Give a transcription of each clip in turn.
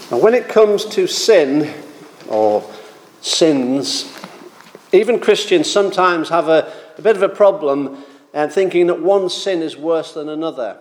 Now, when it comes to sin or sins, even Christians sometimes have a bit of a problem thinking that one sin is worse than another.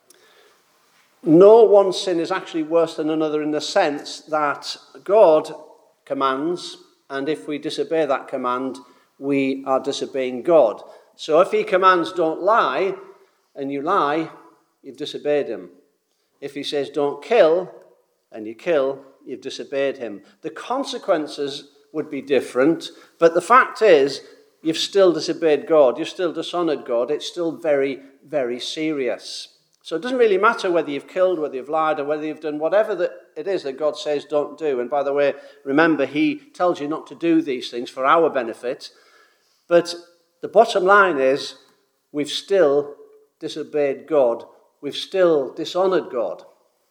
No one sin is actually worse than another in the sense that God commands, and if we disobey that command, we are disobeying God. So if he commands don't lie, and you lie, you've disobeyed him. If he says don't kill, and you kill, you've disobeyed him. The consequences would be different, but the fact is, you've still disobeyed God, you've still dishonored God, it's still very, very serious. So it doesn't really matter whether you've killed, whether you've lied, or whether you've done whatever that it is that God says don't do. And by the way, remember, he tells you not to do these things for our benefit. But the bottom line is, we've still disobeyed God. We've still dishonored God.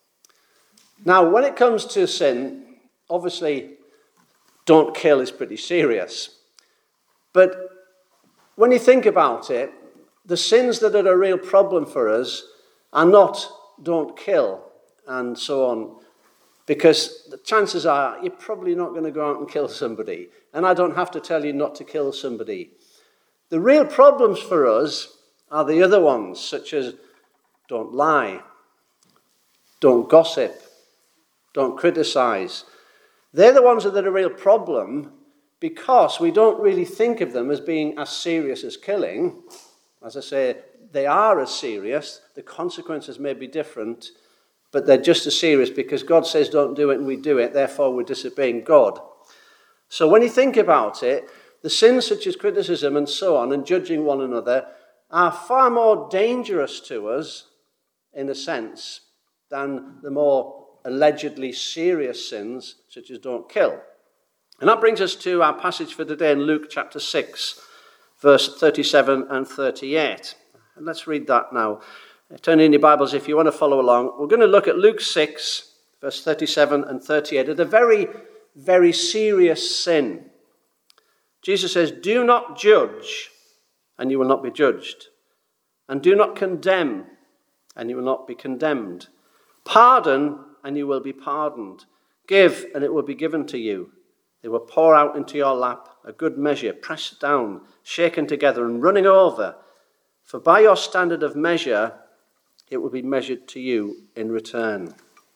Now, when it comes to sin, obviously, don't kill is pretty serious. But when you think about it, the sins that are a real problem for us are not don't kill and so on, because the chances are you're probably not going to go out and kill somebody, and I don't have to tell you not to kill somebody. The real problems for us are the other ones, such as don't lie, don't gossip, don't criticize. They're the ones that are a real problem because we don't really think of them as being as serious as killing. As I say, they are as serious. The consequences may be different, but they're just as serious because God says don't do it and we do it, therefore we're disobeying God. So when you think about it, the sins such as criticism and so on and judging one another are far more dangerous to us, in a sense, than the more allegedly serious sins such as don't kill. And that brings us to our passage for today in Luke chapter 6, verse 37 and 38. And let's read that now. Turn in your Bibles if you want to follow along. We're going to look at Luke 6, verse 37 and 38, at a very, very serious sin. Jesus says, "Do not judge, and you will not be judged. And do not condemn, and you will not be condemned. Pardon, and you will be pardoned. Give, and it will be given to you. They will pour out into your lap a good measure, pressed down, shaken together, and running over. For by your standard of measure, it will be measured to you in return."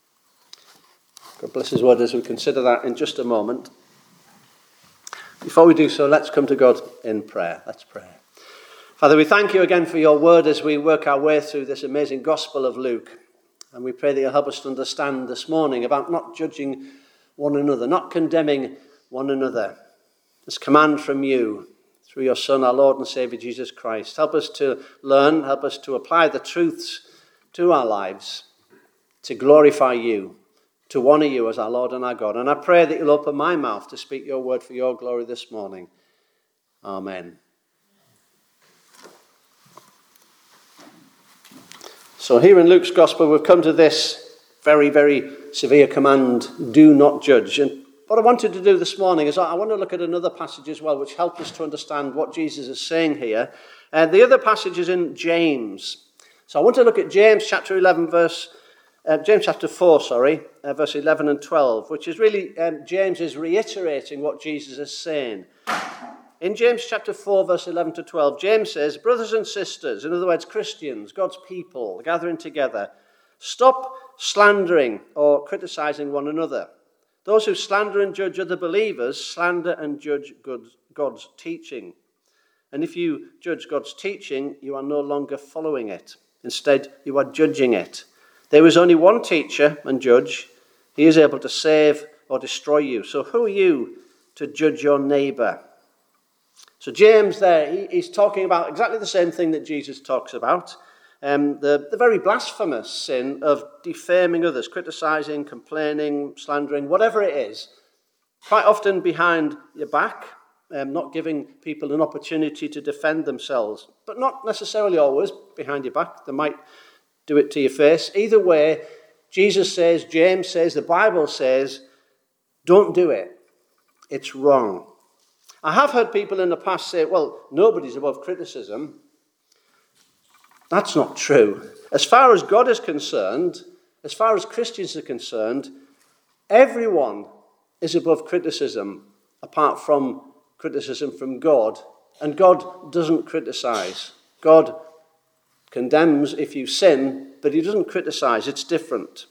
God bless his word as we consider that in just a moment. Before we do so, let's come to God in prayer. Let's pray. Father, we thank you again for your word as we work our way through this amazing gospel of Luke. And we pray that you'll help us to understand this morning about not judging one another, not condemning one another. This command from you through your Son, our Lord and Saviour, Jesus Christ. Help us to learn, help us to apply the truths to our lives, to glorify you, to honour you as our Lord and our God. And I pray that you'll open my mouth to speak your word for your glory this morning. Amen. So here in Luke's Gospel, we've come to this very, very severe command, do not judge. And what I wanted to do this morning is I want to look at another passage as well, which helps us to understand what Jesus is saying here. The other passage is in James. So I want to look at James chapter 11, verse 11 and 12, which is really, James is reiterating what Jesus is saying. In James chapter 4, verse 11 to 12, James says, "Brothers and sisters," in other words, Christians, God's people, gathering together, "stop slandering or criticizing one another. Those who slander and judge other believers slander and judge God's teaching. And if you judge God's teaching, you are no longer following it. Instead, you are judging it. There is only one teacher and judge. He is able to save or destroy you. So who are you to judge your neighbor?" So James there, he's talking about exactly the same thing that Jesus talks about. The very blasphemous sin of defaming others, criticizing, complaining, slandering, whatever it is. Quite often behind your back, not giving people an opportunity to defend themselves. But not necessarily always behind your back. They might do it to your face. Either way, Jesus says, James says, the Bible says, don't do it. It's wrong. I have heard people in the past say, well, nobody's above criticism. That's not true. As far as God is concerned, as far as Christians are concerned, Everyone is above criticism, apart from criticism from God. And God doesn't criticize. God condemns if you sin, but he doesn't criticize. It's different.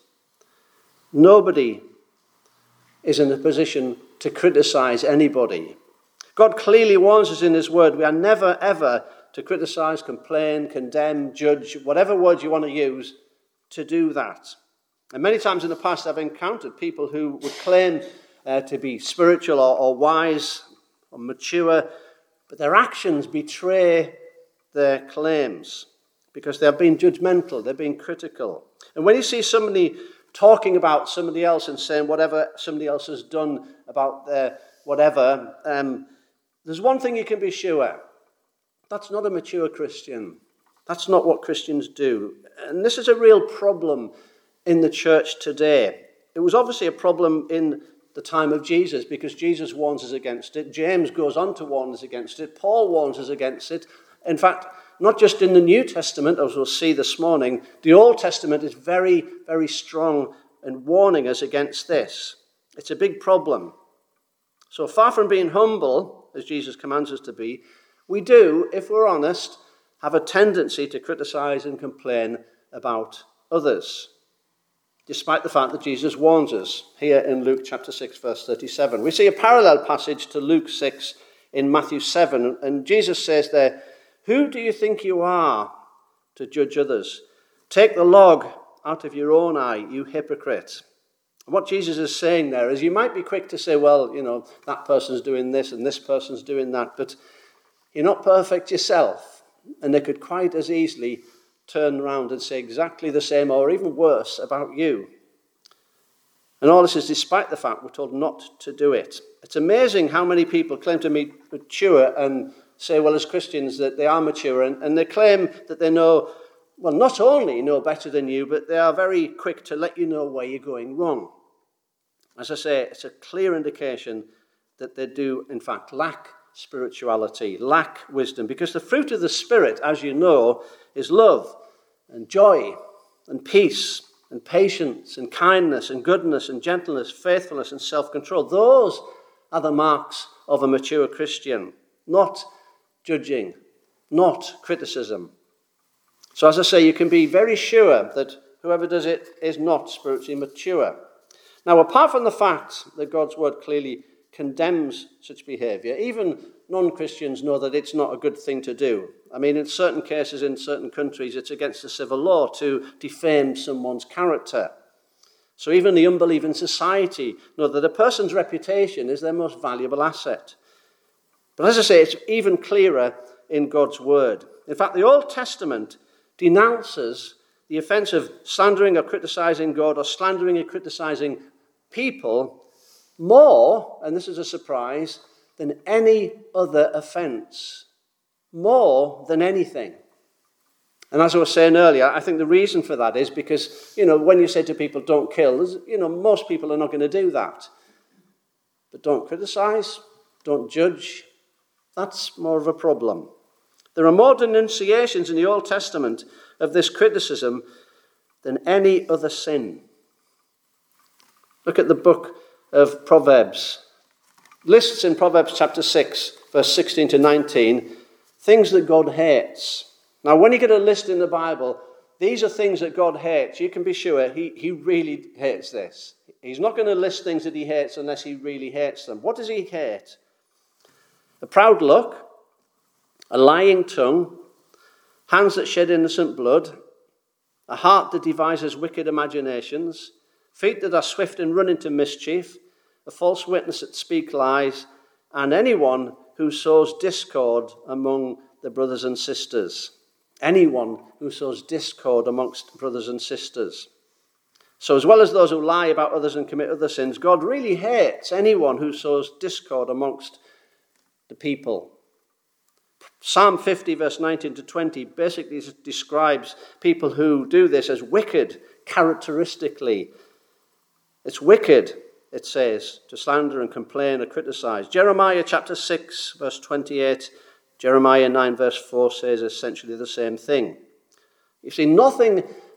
Nobody is in a position to criticize anybody. God clearly warns us in his word, we are never, ever to criticize, complain, condemn, judge, whatever words you want to use, to do that. And many times in the past I've encountered people who would claim to be spiritual or wise or mature, but their actions betray their claims because they're being judgmental, they're being critical. And when you see somebody talking about somebody else and saying whatever somebody else has done about their whatever, there's one thing you can be sure. That's not a mature Christian. That's not what Christians do. And this is a real problem in the church today. It was obviously a problem in the time of Jesus because Jesus warns us against it. James goes on to warn us against it. Paul warns us against it. In fact, not just in the New Testament, as we'll see this morning, the Old Testament is very, very strong in warning us against this. It's a big problem. So far from being humble, as Jesus commands us to be, we do, if we're honest, have a tendency to criticize and complain about others, despite the fact that Jesus warns us here in Luke chapter 6, verse 37. We see a parallel passage to Luke 6 in Matthew 7, and Jesus says there, "Who do you think you are to judge others? Take the log out of your own eye, you hypocrite." And what Jesus is saying there is you might be quick to say, well, that person's doing this and this person's doing that, but you're not perfect yourself. And they could quite as easily turn around and say exactly the same or even worse about you. And all this is despite the fact we're told not to do it. It's amazing how many people claim to be mature and say, well, as Christians, that they are mature. And they claim that they know, well, not only know better than you, but they are very quick to let you know where you're going wrong. As I say, it's a clear indication that they do, in fact, lack spirituality, lack wisdom, because the fruit of the Spirit, as you know, is love and joy and peace and patience and kindness and goodness and gentleness, faithfulness and self-control. Those are the marks of a mature Christian, not judging, not criticism. So as I say, you can be very sure that whoever does it is not spiritually mature. Now, apart from the fact that God's word clearly condemns such behavior, even non-Christians know that it's not a good thing to do. I mean, in certain cases, in certain countries, it's against the civil law to defame someone's character. So even the unbelieving society know that a person's reputation is their most valuable asset. But as I say, it's even clearer in God's word. In fact, the Old Testament denounces the offense of slandering or criticizing God or slandering or criticizing people more, and this is a surprise, than any other offense. More than anything. And as I was saying earlier, I think the reason for that is because, when you say to people, don't kill, most people are not going to do that. But don't criticize, don't judge. That's more of a problem. There are more denunciations in the Old Testament of this criticism than any other sin. Look at the book of Proverbs. Lists in Proverbs chapter 6, verse 16 to 19, things that God hates. Now, when you get a list in the Bible, these are things that God hates. You can be sure he really hates this. He's not going to list things that he hates unless he really hates them. What does he hate? A proud look, a lying tongue, hands that shed innocent blood, a heart that devises wicked imaginations, feet that are swift and run into mischief, a false witness that speak lies, and anyone who sows discord among the brothers and sisters. Anyone who sows discord amongst brothers and sisters. So as well as those who lie about others and commit other sins, God really hates anyone who sows discord amongst the people. Psalm 50, verse 19 to 20, basically describes people who do this as wicked, characteristically. It's wicked, it says, to slander and complain or criticize. Jeremiah chapter 6, verse 28, Jeremiah 9, verse 4 says essentially the same thing. You see, nothing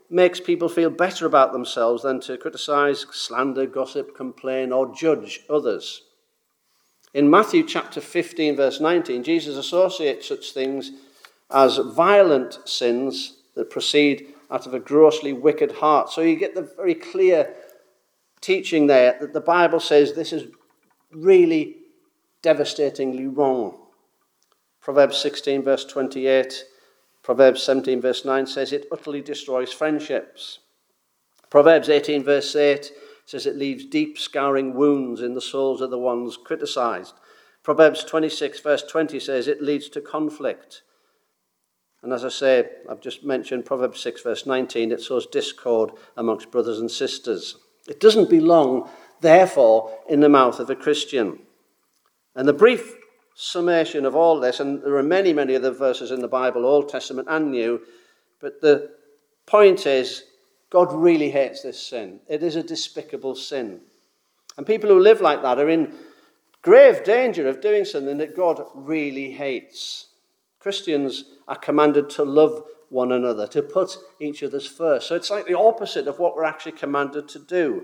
makes people feel better about themselves than to criticize, slander, gossip, complain, or judge others. In Matthew chapter 15, verse 19, Jesus associates such things as violent sins that proceed out of a grossly wicked heart. So you get the very clear teaching there that the Bible says this is really devastatingly wrong. Proverbs 16, verse 28, Proverbs 17, verse 9 says it utterly destroys friendships. Proverbs 18, verse 8 says it leaves deep, scarring wounds in the souls of the ones criticized. Proverbs 26, verse 20 says it leads to conflict. And as I say, I've just mentioned Proverbs 6, verse 19, it sows discord amongst brothers and sisters. It doesn't belong, therefore, in the mouth of a Christian. And the brief summation of all this, and there are many, many other verses in the Bible, Old Testament and New, but the point is, God really hates this sin. It is a despicable sin. And people who live like that are in grave danger of doing something that God really hates. Christians are commanded to love one another, to put each other's first. So it's like the opposite of what we're actually commanded to do.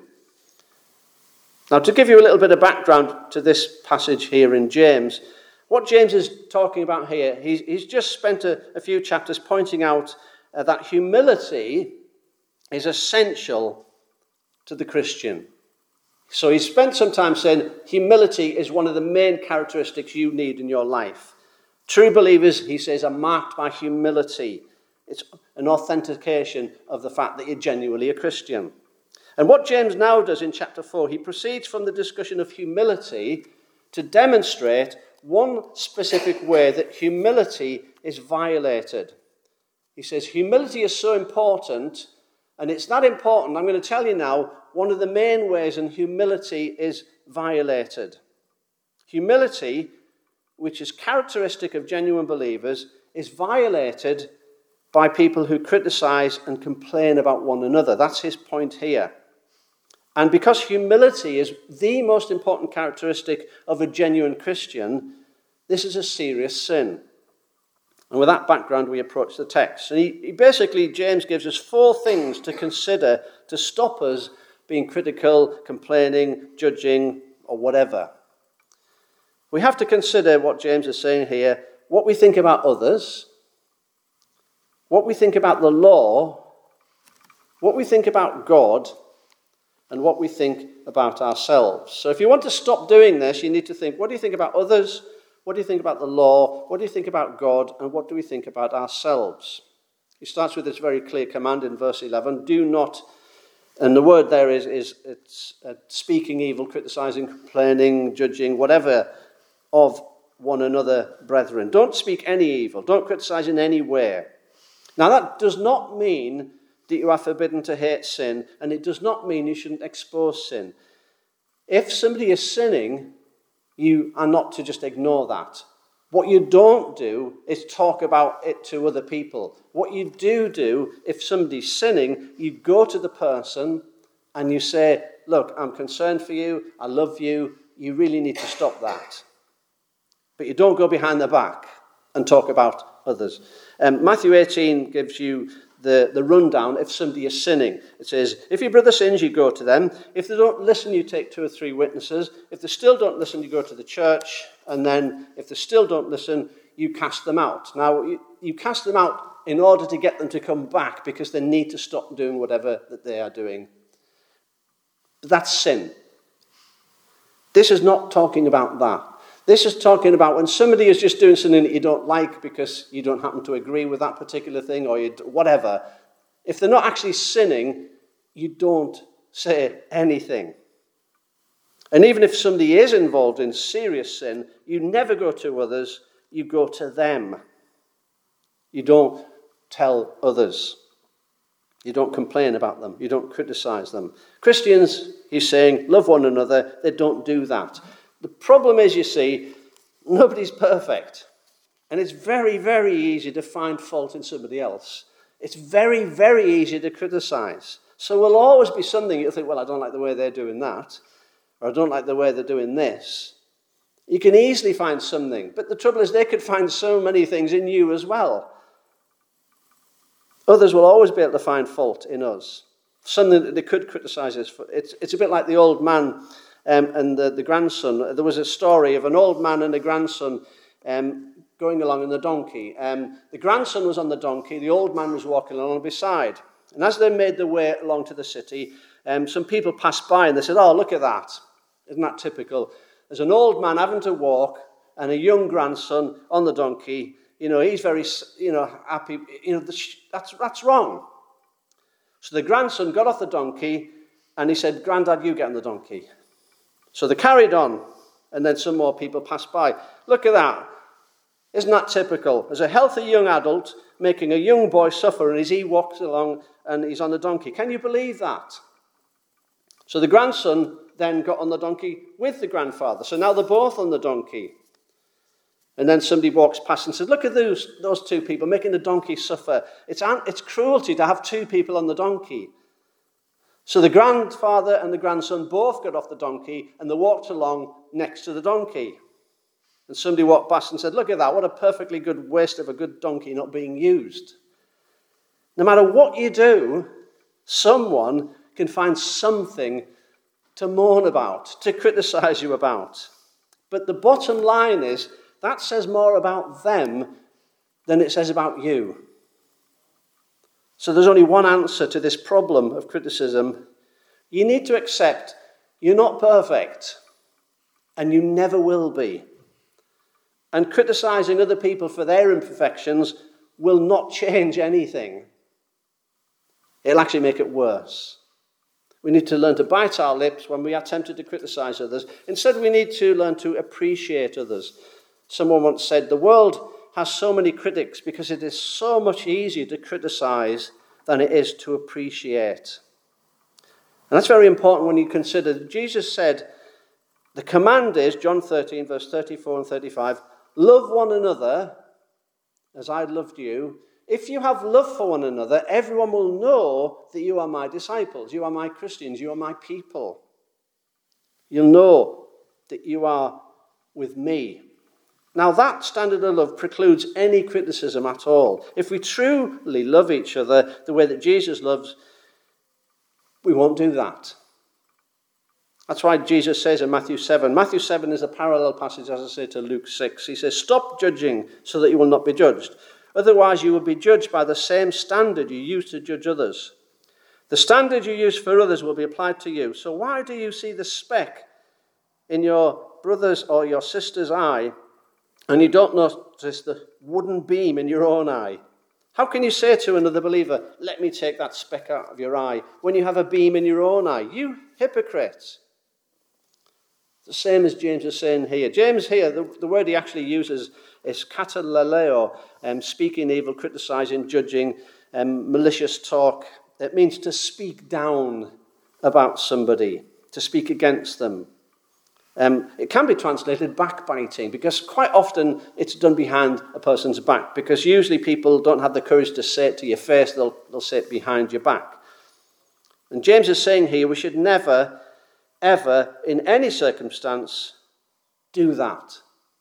Now, to give you a little bit of background to this passage here in James, what James is talking about here, he's just spent a few chapters pointing out that humility is essential to the Christian. So he spent some time saying humility is one of the main characteristics you need in your life. True believers, he says, are marked by humility. It's an authentication of the fact that you're genuinely a Christian. And what James now does in chapter 4, he proceeds from the discussion of humility to demonstrate one specific way that humility is violated. He says humility is so important, and it's that important, I'm going to tell you now, one of the main ways in humility is violated. Humility, which is characteristic of genuine believers, is violated by people who criticize and complain about one another. That's his point here. And because humility is the most important characteristic of a genuine Christian, this is a serious sin. And with that background, we approach the text. And he basically, James gives us 4 things to consider to stop us being critical, complaining, judging, or whatever. We have to consider what James is saying here, what we think about others, what we think about the law, what we think about God, and what we think about ourselves. So if you want to stop doing this, you need to think, what do you think about others? What do you think about the law? What do you think about God? And what do we think about ourselves? He starts with this very clear command in verse 11, do not, and the word there is it's speaking evil, criticizing, complaining, judging, whatever, of one another, brethren. Don't speak any evil. Don't criticize in any way. Now that does not mean that you are forbidden to hate sin, and it does not mean you shouldn't expose sin. If somebody is sinning, you are not to just ignore that. What you don't do is talk about it to other people. What you do, if somebody's sinning, you go to the person and you say, look, I'm concerned for you, I love you, you really need to stop that. But you don't go behind their back and talk about others. Matthew 18 gives you the rundown if somebody is sinning. It says, if your brother sins, you go to them. If they don't listen, you take 2 or 3 witnesses. If they still don't listen, you go to the church. And then if they still don't listen, you cast them out. Now, you cast them out in order to get them to come back because they need to stop doing whatever that they are doing. That's sin. This is not talking about that. This is talking about when somebody is just doing something that you don't like because you don't happen to agree with that particular thing or whatever. If they're not actually sinning, you don't say anything. And even if somebody is involved in serious sin, you never go to others, you go to them. You don't tell others. You don't complain about them. You don't criticize them. Christians, he's saying, love one another. They don't do that. The problem is, you see, nobody's perfect. And it's very, very easy to find fault in somebody else. It's very, very easy to criticize. So there'll always be something you'll think, well, I don't like the way they're doing that, or I don't like the way they're doing this. You can easily find something. But the trouble is they could find so many things in you as well. Others will always be able to find fault in us, something that they could criticize us for. It's a bit like the old man and the grandson. There was a story of an old man and a grandson going along on the donkey. The grandson was on the donkey, the old man was walking along beside. And as they made their way along to the city, some people passed by and they said, "Oh, look at that. Isn't that typical? There's an old man having to walk and a young grandson on the donkey. He's very, happy. That's wrong." So the grandson got off the donkey and he said, "Grandad, you get on the donkey." So they carried on, and then some more people passed by. "Look at that. Isn't that typical? There's a healthy young adult making a young boy suffer as he walks along and he's on the donkey. Can you believe that?" So the grandson then got on the donkey with the grandfather. So now they're both on the donkey. And then somebody walks past and says, "Look at those two people making the donkey suffer. It's cruelty to have two people on the donkey." So the grandfather and the grandson both got off the donkey and they walked along next to the donkey. And somebody walked past and said, "Look at that. What a perfectly good waste of a good donkey not being used." No matter what you do, someone can find something to mourn about, to criticize you about. But the bottom line is, that says more about them than it says about you. So there's only one answer to this problem of criticism. You need to accept you're not perfect, and you never will be. And criticizing other people for their imperfections will not change anything. It'll actually make it worse. We need to learn to bite our lips when we are tempted to criticize others. Instead, we need to learn to appreciate others. Someone once said, "The world has so many critics because it is so much easier to criticize than it is to appreciate." And that's very important when you consider that Jesus said, the command is, John 13, verse 34 and 35, "Love one another as I loved you. If you have love for one another, everyone will know that you are my disciples, you are my Christians, you are my people. You'll know that you are with me." Now that standard of love precludes any criticism at all. If we truly love each other the way that Jesus loves, we won't do that. That's why Jesus says in Matthew 7. Matthew 7 is a parallel passage, as I say, to Luke 6. He says, "Stop judging so that you will not be judged. Otherwise, you will be judged by the same standard you use to judge others. The standard you use for others will be applied to you. So why do you see the speck in your brother's or your sister's eye, and you don't notice the wooden beam in your own eye? How can you say to another believer, 'Let me take that speck out of your eye,' when you have a beam in your own eye? You hypocrite." The same as James is saying here. James here, the word he actually uses is katalaleo, speaking evil, criticizing, judging, malicious talk. It means to speak down about somebody, to speak against them. It can be translated backbiting, because quite often it's done behind a person's back, because usually people don't have the courage to say it to your face, they'll say it behind your back. And James is saying here we should never, ever, in any circumstance, do that.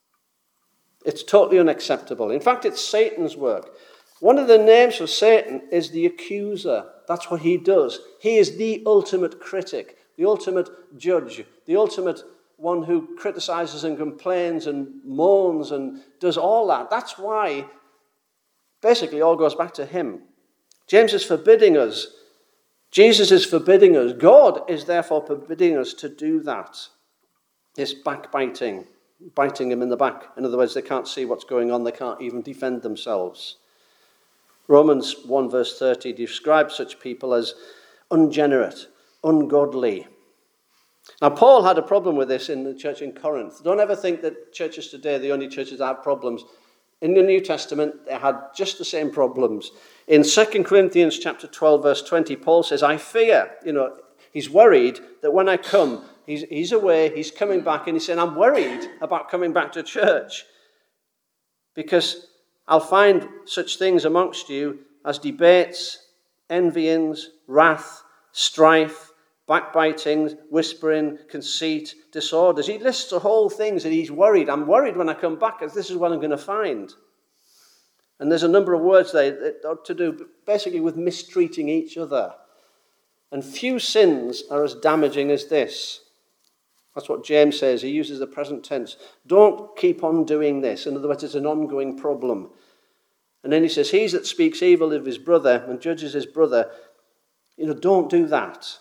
It's totally unacceptable. In fact, it's Satan's work. One of the names for Satan is the accuser. That's what he does. He is the ultimate critic, the ultimate judge, the ultimate one who criticizes and complains and moans and does all that. That's why basically all goes back to him. James is forbidding us. Jesus is forbidding us. God is therefore forbidding us to do that. This backbiting, biting him in the back. In other words, they can't see what's going on. They can't even defend themselves. Romans 1 verse 30 describes such people as ungenerate, ungodly. Now, Paul had a problem with this in the church in Corinth. Don't ever think that churches today are the only churches that have problems. In the New Testament, they had just the same problems. In 2 Corinthians chapter 12, verse 20, Paul says, "I fear," he's worried that when I come, he's away, he's coming back, and he's saying, "I'm worried about coming back to church because I'll find such things amongst you as debates, envyings, wrath, strife, backbiting, whispering, conceit, disorders." He lists the whole things that he's worried. "I'm worried when I come back, because this is what I'm going to find." And there's a number of words there that are to do basically with mistreating each other. And few sins are as damaging as this. That's what James says. He uses the present tense. Don't keep on doing this. In other words, it's an ongoing problem. And then he says, he that speaks evil of his brother and judges his brother, don't do that.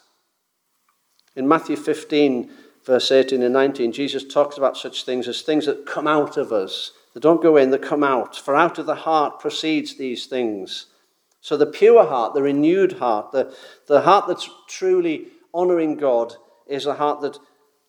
In Matthew 15, verse 18 and 19, Jesus talks about such things as things that come out of us. They don't go in, they come out. For out of the heart proceeds these things. So the pure heart, the renewed heart, the heart that's truly honouring God is a heart that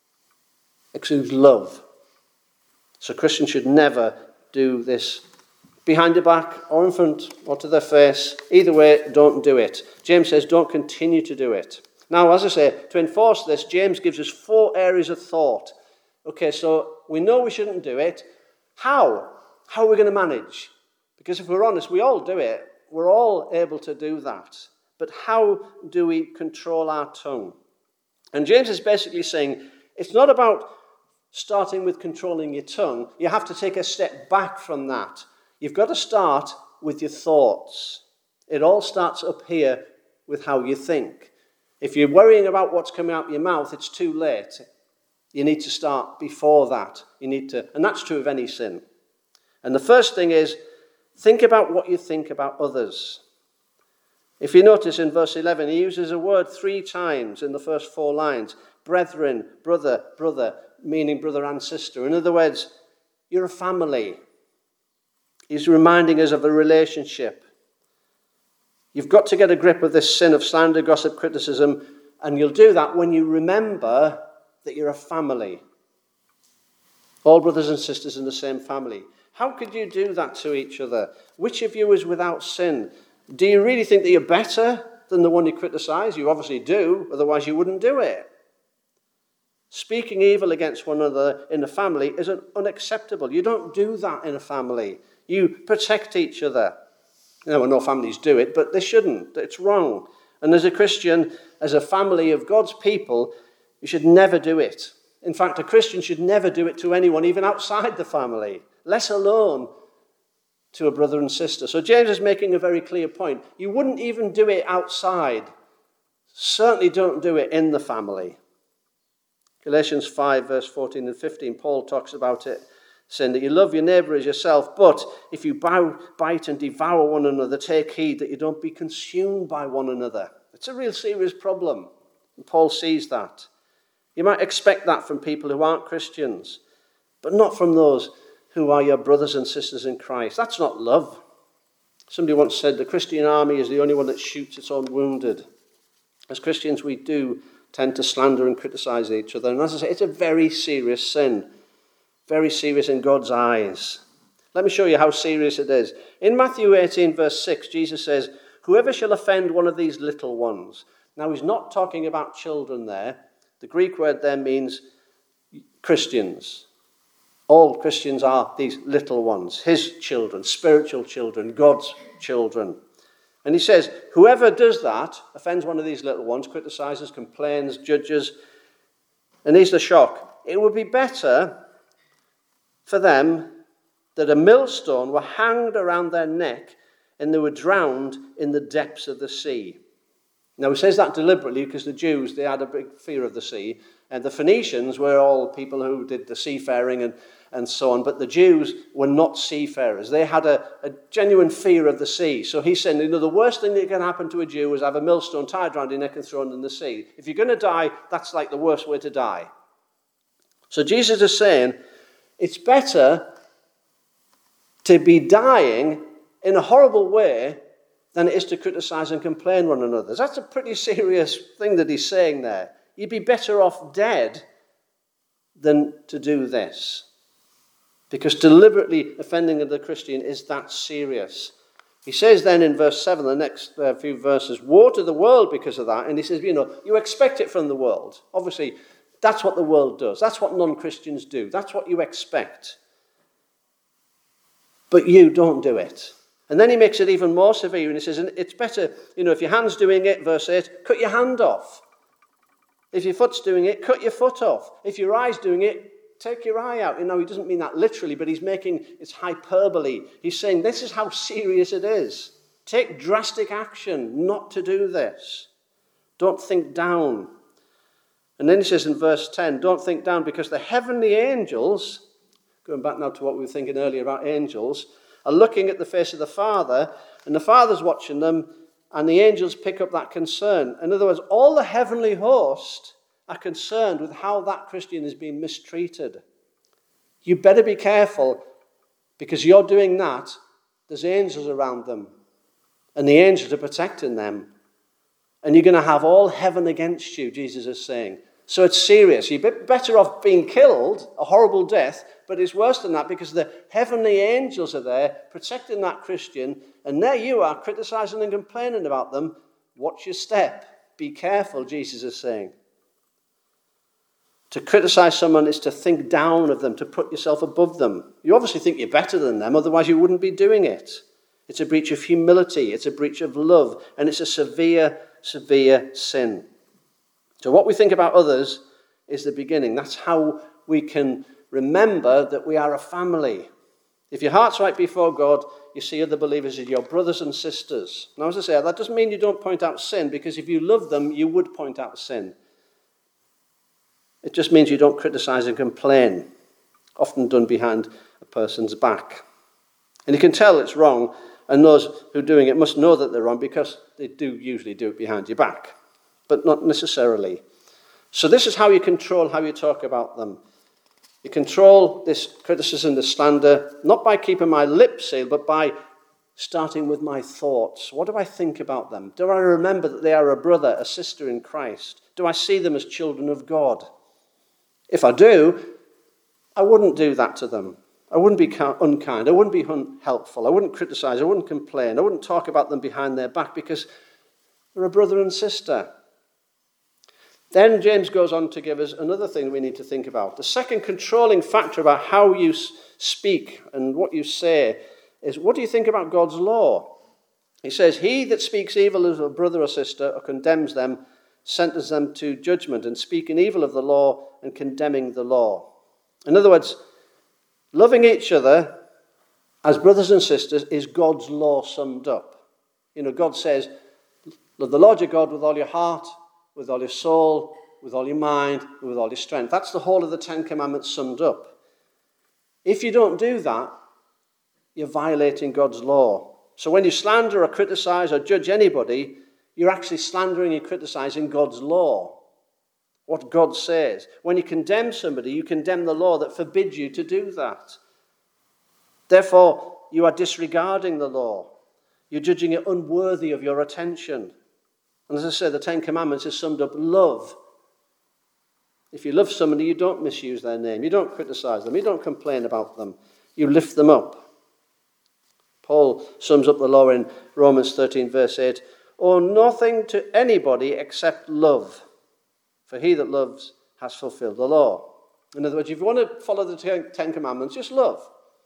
exudes love. So Christians should never do this behind their back or in front or to their face. Either way, don't do it. James says don't continue to do it. Now, as I say, to enforce this, James gives us 4 areas of thought. Okay, so we know we shouldn't do it. How? How are we going to manage? Because if we're honest, we all do it. We're all able to do that. But how do we control our tongue? And James is basically saying it's not about starting with controlling your tongue. You have to take a step back from that. You've got to start with your thoughts. It all starts up here with how you think. If you're worrying about what's coming out of your mouth, it's too late. You need to start before that. And that's true of any sin. And the first thing is, think about what you think about others. If you notice in verse 11, he uses a word 3 times in the first 4 lines. Brethren, brother, brother, meaning brother and sister. In other words, you're a family. He's reminding us of a relationship. You've got to get a grip of this sin of slander, gossip, criticism, and you'll do that when you remember that you're a family. All brothers and sisters in the same family. How could you do that to each other? Which of you is without sin? Do you really think that you're better than the one you criticize? You obviously do, otherwise you wouldn't do it. Speaking evil against one another in a family is unacceptable. You don't do that in a family. You protect each other. Now, no families do it, but they shouldn't. It's wrong. And as a Christian, as a family of God's people, you should never do it. In fact, a Christian should never do it to anyone, even outside the family, let alone to a brother and sister. So James is making a very clear point. You wouldn't even do it outside. Certainly don't do it in the family. Galatians 5, verse 14 and 15, Paul talks about it, saying that you love your neighbour as yourself, but if you bite and devour one another, take heed that you don't be consumed by one another. It's a real serious problem, and Paul sees that. You might expect that from people who aren't Christians, but not from those who are your brothers and sisters in Christ. That's not love. Somebody once said the Christian army is the only one that shoots its own wounded. As Christians, we do tend to slander and criticize each other. And as I say, it's a very serious sin. Very serious in God's eyes. Let me show you how serious it is. In Matthew 18, verse 6, Jesus says, whoever shall offend one of these little ones. Now, he's not talking about children there. The Greek word there means Christians. All Christians are these little ones, his children, spiritual children, God's children. And he says, whoever does that, offends one of these little ones, criticizes, complains, judges, and here's the shock. It would be better for them that a millstone were hanged around their neck and they were drowned in the depths of the sea. Now, he says that deliberately because the Jews, they had a big fear of the sea. And the Phoenicians were all people who did the seafaring and so on. But the Jews were not seafarers. They had a genuine fear of the sea. So he's saying, the worst thing that can happen to a Jew is have a millstone tied around your neck and thrown in the sea. If you're going to die, that's like the worst way to die. So Jesus is saying, it's better to be dying in a horrible way than it is to criticize and complain one another. That's a pretty serious thing that he's saying there. You'd be better off dead than to do this. Because deliberately offending the Christian is that serious. He says then in verse 7, the next few verses, woe to the world because of that. And he says, you expect it from the world. Obviously, that's what the world does. That's what non-Christians do. That's what you expect. But you don't do it. And then he makes it even more severe. And he says, it's better, if your hand's doing it, verse 8, cut your hand off. If your foot's doing it, cut your foot off. If your eye's doing it, take your eye out. He doesn't mean that literally, but it's hyperbole. He's saying this is how serious it is. Take drastic action not to do this. Don't think down. And then he says in verse 10, don't think down because the heavenly angels, going back now to what we were thinking earlier about angels, are looking at the face of the Father, and the Father's watching them, and the angels pick up that concern. In other words, all the heavenly host are concerned with how that Christian is being mistreated. You better be careful, because you're doing that. There's angels around them, and the angels are protecting them. And you're going to have all heaven against you, Jesus is saying. So it's serious. You're better off being killed, a horrible death, but it's worse than that because the heavenly angels are there protecting that Christian, and there you are criticizing and complaining about them. Watch your step. Be careful, Jesus is saying. To criticize someone is to think down of them, to put yourself above them. You obviously think you're better than them, otherwise you wouldn't be doing it. It's a breach of humility, it's a breach of love, and it's a severe sin. So what we think about others is the beginning. That's how we can remember that we are a family. If your heart's right before God, you see other believers as your brothers and sisters. Now, as I say, that doesn't mean you don't point out sin, because if you love them, you would point out sin. It just means you don't criticize and complain, often done behind a person's back. And you can tell it's wrong, and those who are doing it must know that they're wrong because they do usually do it behind your back, but not necessarily. So this is how you control how you talk about them. You control this criticism, this slander, not by keeping my lips sealed, but by starting with my thoughts. What do I think about them? Do I remember that they are a brother, a sister in Christ? Do I see them as children of God? If I do, I wouldn't do that to them. I wouldn't be unkind. I wouldn't be unhelpful. I wouldn't criticize. I wouldn't complain. I wouldn't talk about them behind their back because they're a brother and sister. Then James goes on to give us another thing we need to think about. The second controlling factor about how you speak and what you say is, what do you think about God's law? He says, he that speaks evil of a brother or sister or condemns them, sentences them to judgment, and speaking evil of the law and condemning the law. In other words, loving each other as brothers and sisters is God's law summed up. God says, love the Lord your God with all your heart, with all your soul, with all your mind, and with all your strength. That's the whole of the Ten Commandments summed up. If you don't do that, you're violating God's law. So when you slander or criticize or judge anybody, you're actually slandering and criticizing God's law, what God says. When you condemn somebody, you condemn the law that forbids you to do that. Therefore, you are disregarding the law. You're judging it unworthy of your attention. And as I say, the Ten Commandments is summed up love. If you love somebody, you don't misuse their name. You don't criticize them. You don't complain about them. You lift them up. Paul sums up the law in Romans 13, verse 8. Owe nothing to anybody except love, for he that loves has fulfilled the law. In other words, if you want to follow the Ten Commandments, just love.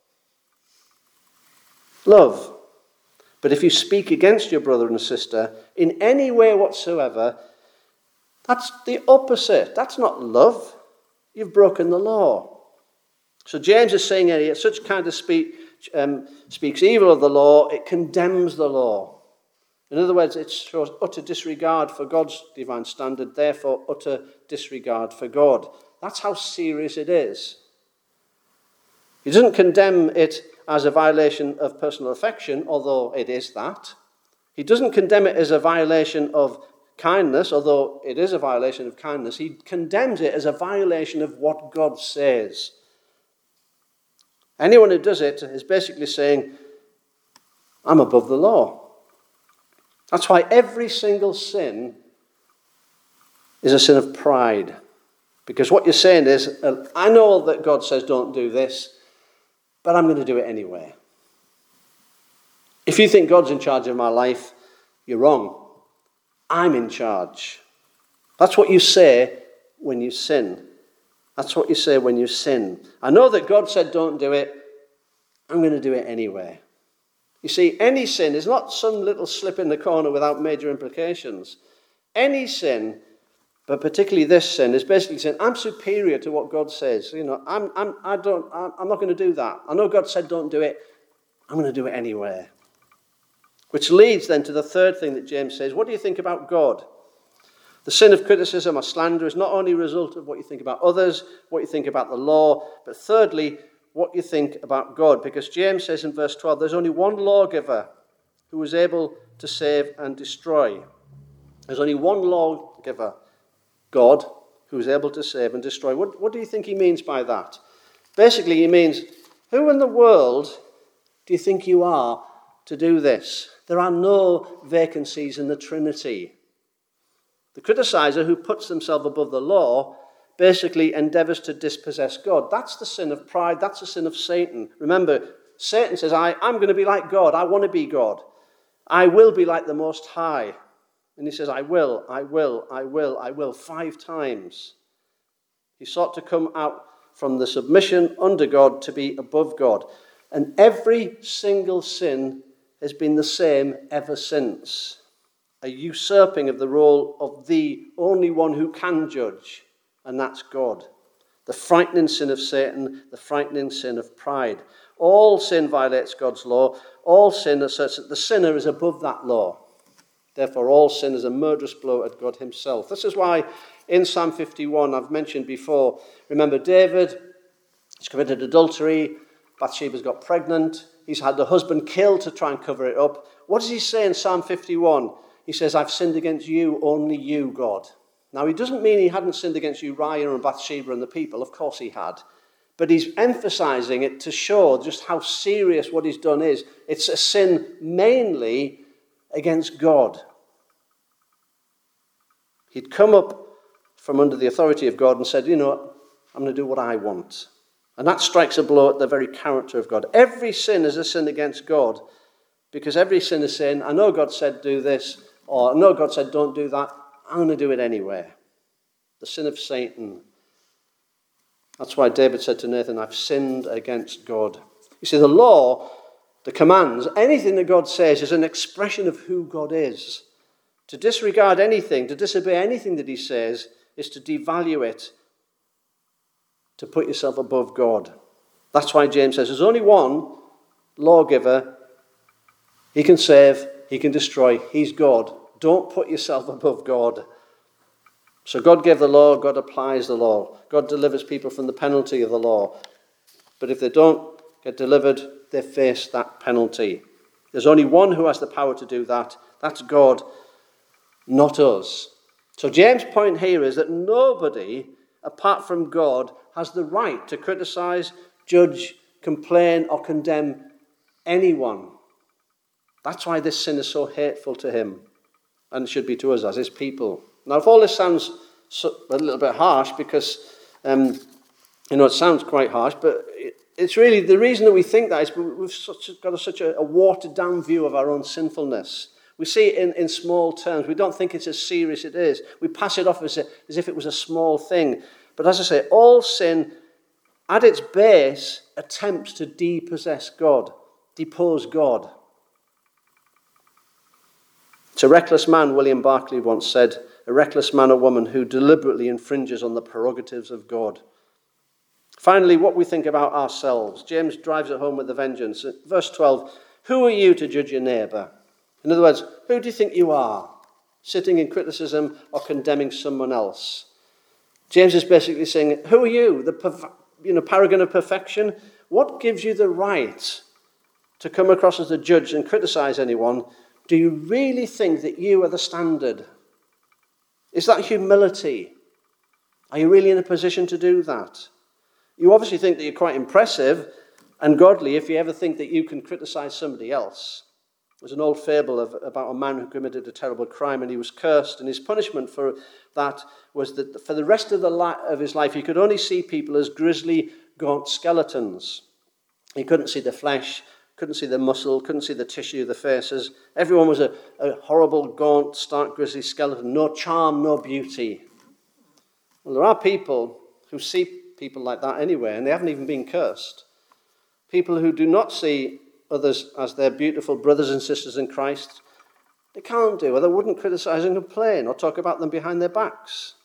Love. But if you speak against your brother and sister in any way whatsoever, that's the opposite. That's not love. You've broken the law. So James is saying here, such kind of speech speaks evil of the law, it condemns the law. In other words, it shows utter disregard for God's divine standard, therefore utter disregard for God. That's how serious it is. He doesn't condemn it as a violation of personal affection, although it is that. He doesn't condemn it as a violation of kindness, although it is a violation of kindness. He condemns it as a violation of what God says. Anyone who does it is basically saying, I'm above the law. That's why every single sin is a sin of pride. Because what you're saying is, I know that God says don't do this, but I'm going to do it anyway. If you think God's in charge of my life, you're wrong. I'm in charge. That's what you say when you sin. That's what you say when you sin. I know that God said don't do it. I'm going to do it anyway. You see, any sin is not some little slip in the corner without major implications. Any sin But particularly this sin is basically saying, I'm superior to what God says. I'm not going to do that. I know God said don't do it. I'm going to do it anyway. Which leads then to the third thing that James says. What do you think about God? The sin of criticism or slander is not only a result of what you think about others, what you think about the law, but thirdly, what you think about God. Because James says in verse 12, there's only one lawgiver who is able to save and destroy. There's only one lawgiver, God, who is able to save and destroy. What do you think he means by that? Basically, he means, who in the world do you think you are to do this? There are no vacancies in the Trinity. The criticizer who puts themselves above the law basically endeavors to dispossess God. That's the sin of pride. That's the sin of Satan. Remember, Satan says, I'm going to be like God. I want to be God. I will be like the Most High. And he says, I will, 5 times. He sought to come out from the submission under God to be above God. And every single sin has been the same ever since. A usurping of the role of the only one who can judge, and that's God. The frightening sin of Satan, the frightening sin of pride. All sin violates God's law. All sin asserts that the sinner is above that law. Therefore, all sin is a murderous blow at God himself. This is why in Psalm 51, I've mentioned before, remember David, he's committed adultery, Bathsheba's got pregnant, he's had the husband killed to try and cover it up. What does he say in Psalm 51? He says, I've sinned against you, only you, God. Now, he doesn't mean he hadn't sinned against Uriah and Bathsheba and the people. Of course he had. But he's emphasizing it to show just how serious what he's done is. It's a sin mainly against God. He'd come up from under the authority of God and said, I'm going to do what I want. And that strikes a blow at the very character of God. Every sin is a sin against God, because every sin is saying, I know God said do this, or I know God said don't do that, I'm going to do it anyway. The sin of Satan. That's why David said to Nathan, I've sinned against God. You see, the law, the commands, anything that God says is an expression of who God is. To disregard anything, to disobey anything that he says, is to devalue it, to put yourself above God. That's why James says there's only one lawgiver. He can save, he can destroy, he's God. Don't put yourself above God. So God gave the law, God applies the law. God delivers people from the penalty of the law. But if they don't get delivered, they face that penalty. There's only one who has the power to do that. That's God, not us. So James' point here is that nobody, apart from God, has the right to criticize, judge, complain, or condemn anyone. That's why this sin is so hateful to him, and should be to us as his people. Now, if all this sounds a little bit harsh, because, it sounds quite harsh, but it's really, the reason that we think that is we've got such a watered-down view of our own sinfulness. We see it in small terms. We don't think it's as serious as it is. We pass it off as if it was a small thing. But as I say, all sin, at its base, attempts to depossess God, depose God. To a reckless man, William Barclay once said, a reckless man or woman who deliberately infringes on the prerogatives of God. Finally, what we think about ourselves. James drives it home with a vengeance. Verse 12, who are you to judge your neighbour? In other words, who do you think you are, sitting in criticism or condemning someone else? James is basically saying, who are you, the paragon of perfection? What gives you the right to come across as a judge and criticize anyone? Do you really think that you are the standard? Is that humility? Are you really in a position to do that? You obviously think that you're quite impressive and godly if you ever think that you can criticize somebody else. There's an old fable about a man who committed a terrible crime and he was cursed, and his punishment for that was that for the rest of his life he could only see people as grisly, gaunt skeletons. He couldn't see the flesh, couldn't see the muscle, couldn't see the tissue of the faces. Everyone was a horrible, gaunt, stark, grisly skeleton. No charm, no beauty. Well, there are people who see people like that anyway, and they haven't even been cursed. People who do not see others as their beautiful brothers and sisters in Christ, they can't do, or they wouldn't criticize and complain or talk about them behind their backs.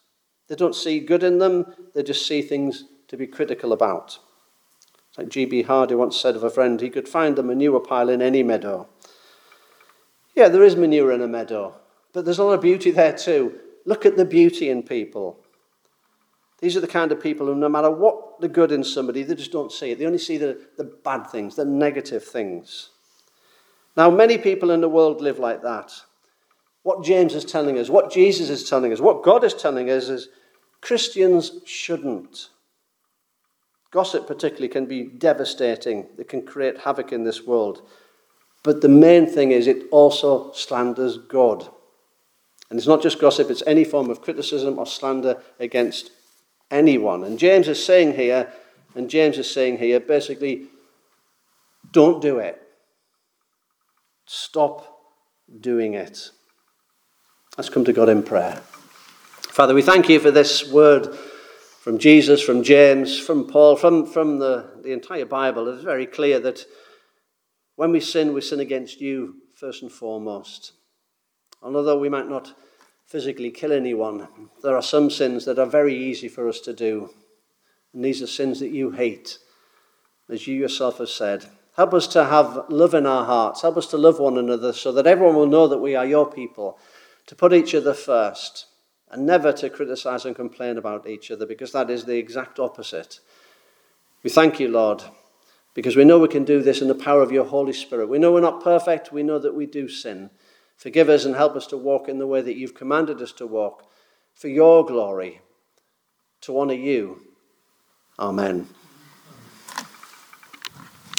They don't see good in them. They just see things to be critical about. It's like G.B. Hardy once said of a friend, he could find the manure pile in any meadow. Yeah, there is manure in a meadow, but there's a lot of beauty there too. Look at the beauty in people. These are the kind of people who, no matter what the good in somebody, they just don't see it. They only see the bad things, the negative things. Now, many people in the world live like that. What James is telling us, what Jesus is telling us, what God is telling us is Christians shouldn't. Gossip particularly can be devastating. It can create havoc in this world. But the main thing is it also slanders God. And it's not just gossip, it's any form of criticism or slander against anyone. And James is saying here, basically, don't do it. Stop doing it. Let's come to God in prayer. Father, we thank you for this word from Jesus, from James, from Paul, from the entire Bible. It's very clear that when we sin against you first and foremost. And although we might not physically kill anyone, there are some sins that are very easy for us to do. And these are sins that you hate, as you yourself have said. Help us to have love in our hearts. Help us to love one another so that everyone will know that we are your people, to put each other first and never to criticize and complain about each other, because that is the exact opposite. We thank you, Lord, because we know we can do this in the power of your Holy Spirit. We know we're not perfect. We know that we do sin. Forgive us and help us to walk in the way that you've commanded us to walk for your glory, to honor you. Amen.